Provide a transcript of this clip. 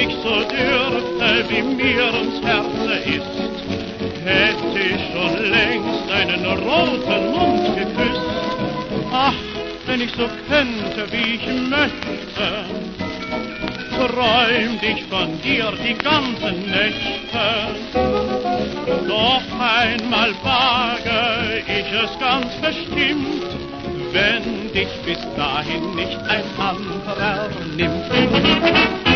ich so dürfte, wie mir ums Herze ist, hätte ich schon längst einen roten Mund geküsst. Ach, wenn ich so könnte, wie ich möchte, träumt ich von dir die ganzen Nächte. Doch einmal wage ich es ganz bestimmt, wenn dich bis dahin nicht ein anderer nimmt.